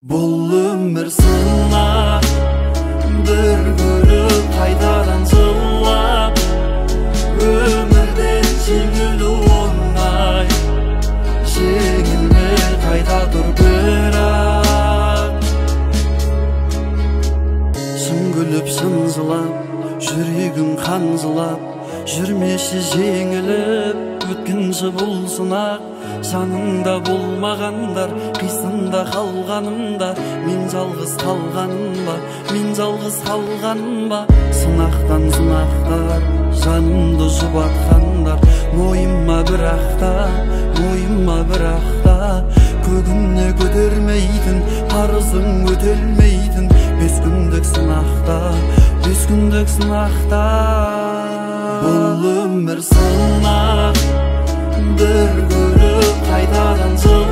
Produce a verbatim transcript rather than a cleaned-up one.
Бұл өмір сынақ, бір көріп қайтадан жылап, өмірден жеңілу оңай, жеңілме қайта тұр бірақ. Шын күліп шын жылап, жүрегім қанжылап, жүрмеші жеңіліп, өткінші бұл сынақ. Жаныңда болмағандар, қисында қалғанымда, мен жалғыз қалғаным ба, мен жалғыз қалғаным ба. Сынақтан сынақтар, жанымды жұбатқандар, мойыма бірақта, мойыма бірақта. Көгіне көтермейтін, парызың өтелмейтін, бес күндік сынақта, бес күндік сынақта. Бұл өмір сынақ, бір көріп қайтадан жыл